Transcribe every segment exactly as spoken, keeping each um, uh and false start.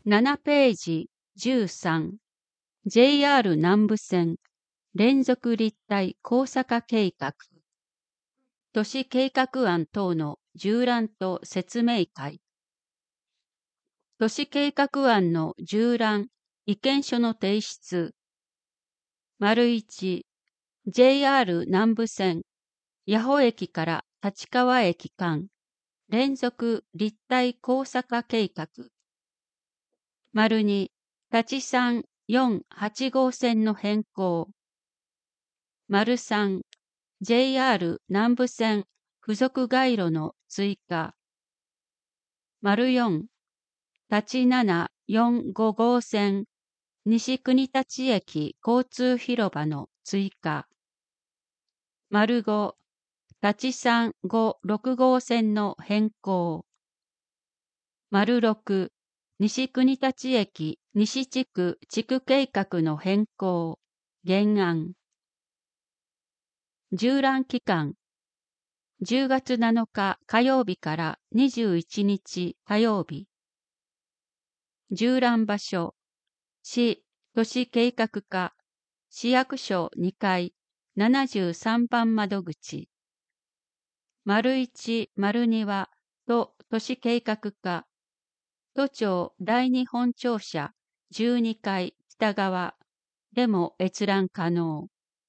ななページじゅうさん ジェイアール 南部線連続立体高坂計画都市計画案等の縦覧と説明会都市計画案の縦覧意見書の提出丸いち ジェイアール 南部線八穂駅から立川駅間連続立体高坂計画丸に立三よんはち号線の変更丸三 ジェイアール 南部線付属街路の追加丸四立七四五号線西国立駅交通広場の追加丸五立三五六号線の変更丸六西国立駅西地区地区計画の変更原案縦覧期間じゅうがつなのか火曜日からにじゅういちにち火曜日縦覧場所市都市計画課市役所にかいななじゅうさんばん窓口丸一丸二は都都市計画課都庁第二本庁舎じゅうにかい北側でも閲覧可能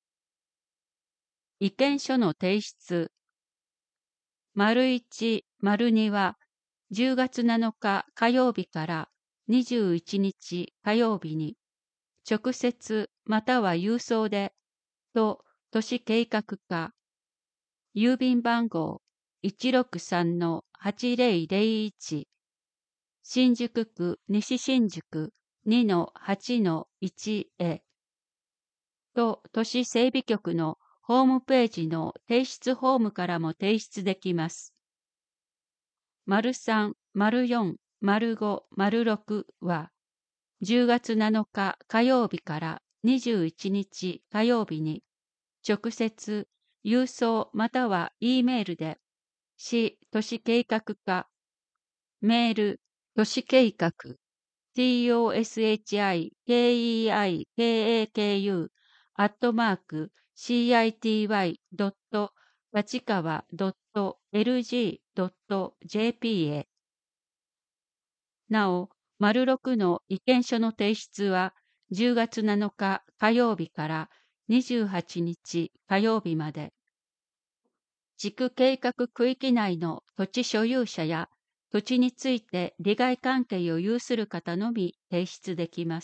意見書の提出丸一丸二はじゅうがつなのか火曜日からにじゅういちにち火曜日に直接または郵送で都都市計画課郵便番号 いちろくさんのはちぜろぜろいち 新宿区西新宿 にのはちのいち へ都都市整備局のホームページの提出フォームからも提出できます。丸三、丸四、丸五、丸六はじゅうがつなのか火曜日からにじゅういちにち火曜日に直接郵送または E メールで市都市計画課メール都市計画 トシケイカク アットマーク シーアイティーワイ ドット 立川 ドット エルジー ドット ジェーピー へなお丸六の意見書の提出はじゅうがつなのか火曜日からにじゅうはちにち火曜日まで地区計画区域内の土地所有者や土地について利害関係を有する方のみ提出できます。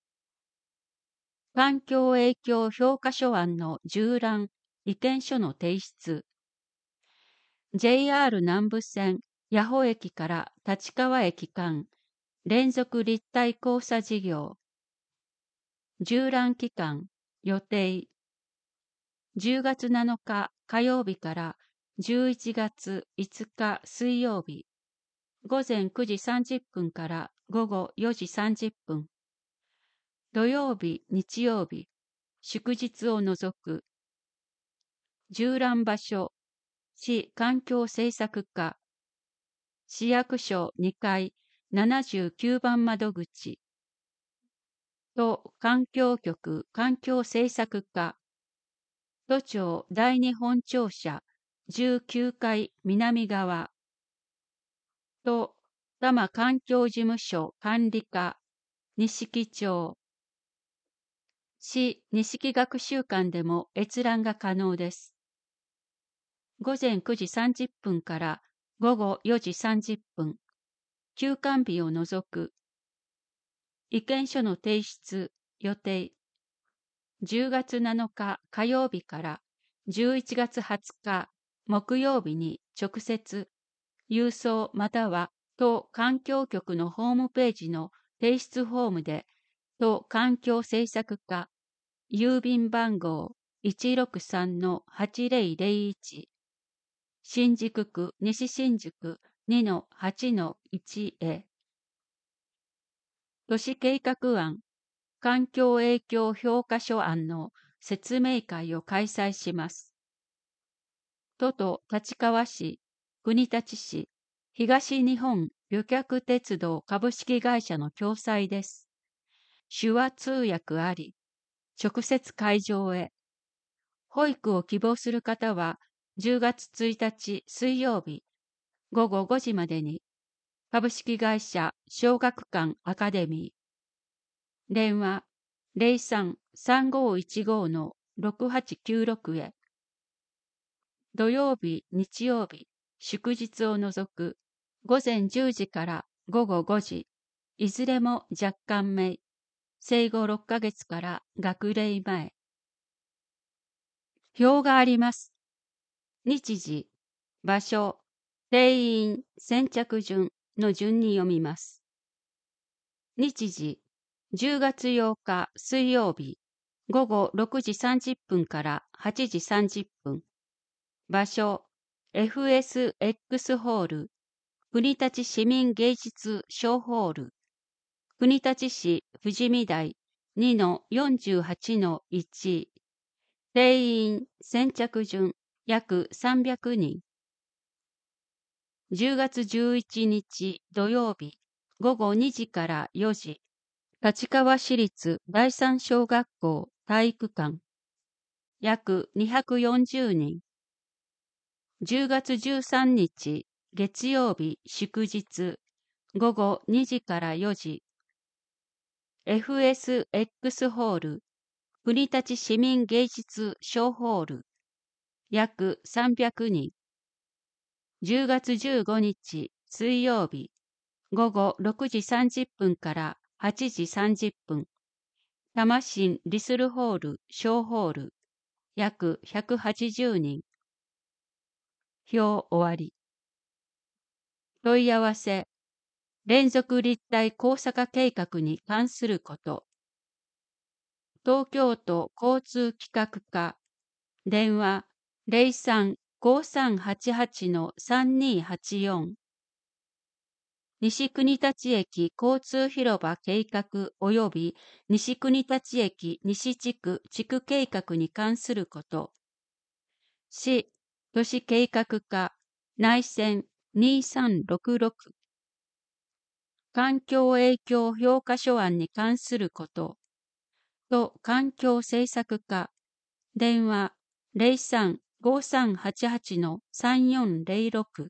環境影響評価書案の縦覧意見書の提出 ジェイアール 南部線八穂駅から立川駅間連続立体交差事業縦覧期間予定じゅうがつなのか火曜日からじゅういちがついつか水曜日ごぜんくじさんじゅっぷんからごごよじさんじゅっぷん土曜日日曜日祝日を除く縦覧場所市環境政策課市役所にかいななじゅうきゅうばん窓口都環境局環境政策課都庁第二本庁舎じゅうきゅうかい南側都多摩環境事務所管理課錦町市錦学習館でも閲覧が可能です。ごぜんくじさんじゅっぷんからごごよじさんじゅっぷん、休館日を除く。意見書の提出予定。じゅうがつなのか火曜日からじゅういちがつはつか木曜日に直接、郵送または都環境局のホームページの提出フォームで、都環境政策課郵便番号 いちろくさんのはちぜろぜろいち 新宿区西新宿 にのはちのいち へ都市計画案環境影響評価書案の説明会を開催します。都と立川市、国立市、東日本旅客鉄道株式会社の共催です。手話通訳あり、直接会場へ。保育を希望する方は、じゅうがつついたち水曜日、ごごごじまでに、株式会社小学館アカデミー。電話 ゼロさん さんごいちご ろくはちきゅうろく へ。土曜日、日曜日、祝日を除く、ごぜんじゅうじからごごごじ、いずれも若干名、生後ろっかげつから学齢前。表があります。日時、場所、定員、先着順の順に読みます。日時、じゅうがつようか水曜日、ごごろくじさんじゅっぷんからはちじさんじゅっぷん。場所、エフエスエックス ホール、国立市民芸術小ホール、国立市富士見台 にのよんじゅうはちのいち、定員先着順約さんびゃくにん。じゅうがつじゅういちにち土曜日ごごにじからよじ、立川市立第三小学校体育館、約にひゃくよんじゅうにん。じゅうがつじゅうさんにち月曜日祝日ごごにじからよじ、エフエスエックス ホール、国立市民芸術小ホール、約さんびゃくにん。じゅうがつじゅうごにち水曜日、ごごろくじさんじゅっぷんからはちじさんじゅっぷん、多摩市リスルホール小ホール、約ひゃくはちじゅうにん。表終わり。問い合わせ、連続立体高坂計画に関すること。東京都交通企画課、電話 ゼロさん ごさんはちはち さんにはちよん。西国立駅交通広場計画及び西国立駅西地区地区計画に関すること。市都市計画課内線にさんろくろく。環境影響評価書案に関すること。都環境政策課電話 ゼロさん ごさんはちはち さんよんゼロろく。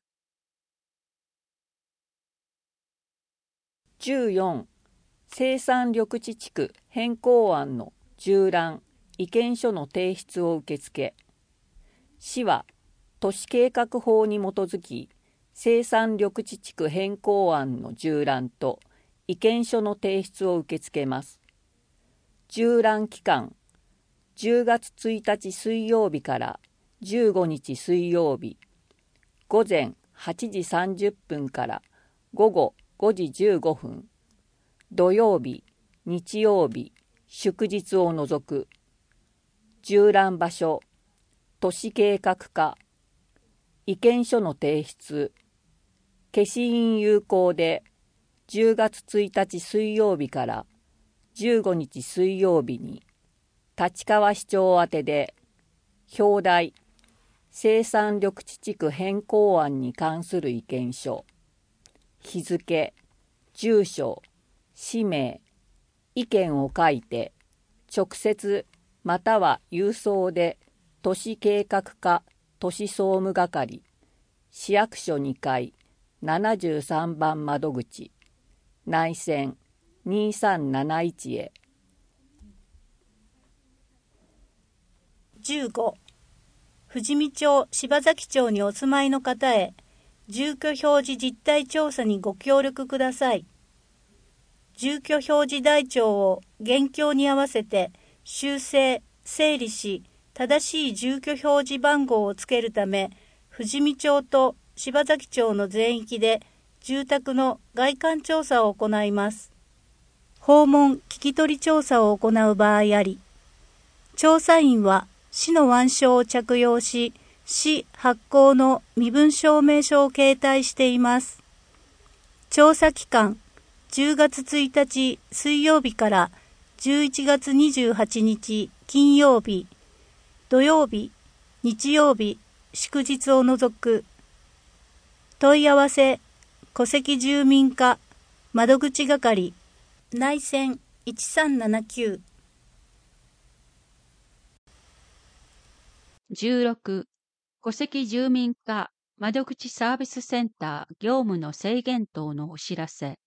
じゅうよん、生産緑地地区変更案の縦覧・意見書の提出を受付。市は都市計画法に基づき生産緑地地区変更案の縦覧と意見書の提出を受け付けます。縦覧期間、じゅうがつついたち水曜日からじゅうごにち水曜日、ごぜんはちじさんじゅっぷんからごごごじじゅうごふん、土曜日、日曜日、祝日を除く。縦覧場所、都市計画課。意見書の提出。消印有効でじゅうがつついたち水曜日からじゅうごにち水曜日に立川市長宛てで表題生産緑地地区変更案に関する意見書、日付、住所、氏名、意見を書いて直接または郵送で都市計画課都市総務係市役所にかいななじゅうさんばん窓口内線にさんなないちへ。 じゅうご、富士見町柴崎町にお住まいの方へ住居表示実態調査にご協力ください。住居表示台帳を現況に合わせて修正・整理し、正しい住居表示番号をつけるため、富士見町と柴崎町の全域で住宅の外観調査を行います。訪問・聞き取り調査を行う場合あり、調査員は市の腕章を着用し、市発行の身分証明書を携帯しています。調査期間、じゅうがつついたち水曜日からじゅういちがつにじゅうはちにち金曜日、土曜日、日曜日、祝日を除く。問い合わせ戸籍住民課窓口係内線いちさんななきゅう。 じゅうろく、戸籍住民課窓口サービスセンター業務の制限等のお知らせ。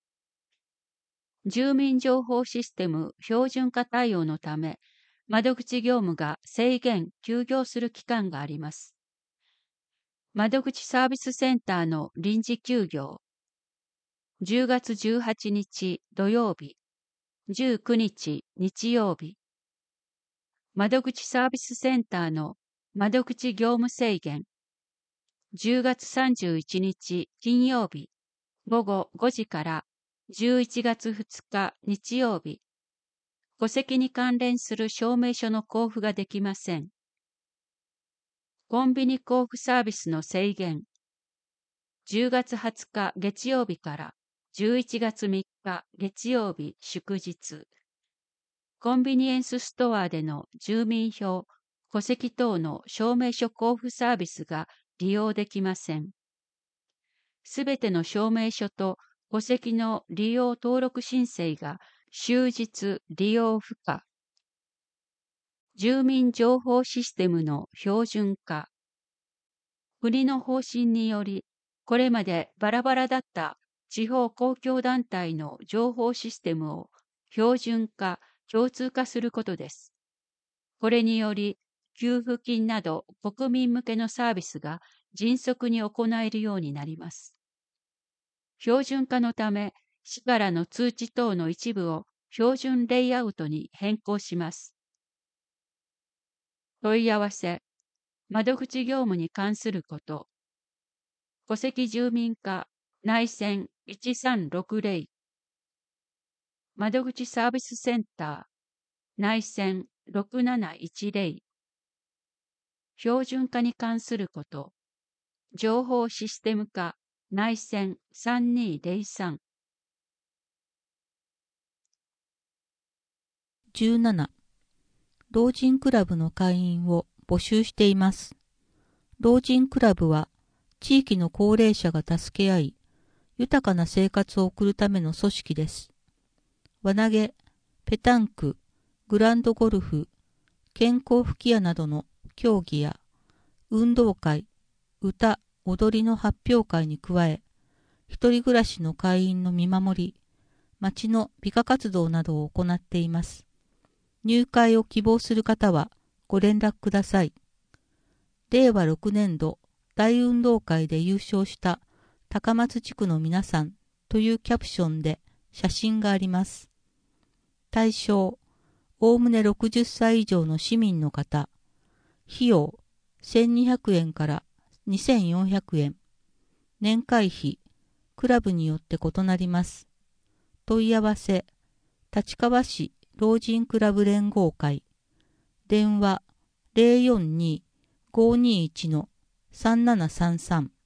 住民情報システム標準化対応のため、窓口業務が制限・休業する期間があります。窓口サービスセンターの臨時休業。じゅうがつじゅうはちにち土曜日、じゅうくにち日曜日。窓口サービスセンターの窓口業務制限。じゅうがつさんじゅういちにち金曜日、ごごごじからじゅういちがつふつか日曜日。戸籍に関連する証明書の交付ができません。コンビニ交付サービスの制限。じゅうがつはつか月曜日からじゅういちがつみっか月曜日祝日。コンビニエンスストアでの住民票、戸籍等の証明書交付サービスが利用できません。すべての証明書と戸籍の利用登録申請が終日利用不可。住民情報システムの標準化。国の方針により、これまでバラバラだった地方公共団体の情報システムを標準化、共通化することです。これにより、給付金など国民向けのサービスが迅速に行えるようになります。標準化のため、市からの通知等の一部を標準レイアウトに変更します。問い合わせ、窓口業務に関すること。戸籍住民課内線いちさんろくぜろ。窓口サービスセンター内線ろくなないちぜろ。標準化に関すること。情報システム課内線さんにぜろさん。 じゅうなな、老人クラブの会員を募集しています。老人クラブは地域の高齢者が助け合い、豊かな生活を送るための組織です。輪投げ、ペタンク、グランドゴルフ、健康吹き矢などの競技や、運動会、歌、踊りの発表会に加え、一人暮らしの会員の見守り、町の美化活動などを行っています。入会を希望する方はご連絡ください。れいわろくねんど大運動会で優勝した高松地区の皆さんというキャプションで写真があります。対象、おおむねろくじゅっさい以上の市民の方。費用、せんにひゃくえんからにせんよんひゃくえん。年会費、クラブによって異なります。問い合わせ、立川市老人クラブ連合会。電話 ゼロよんに ごーにーいち さんななさんさん。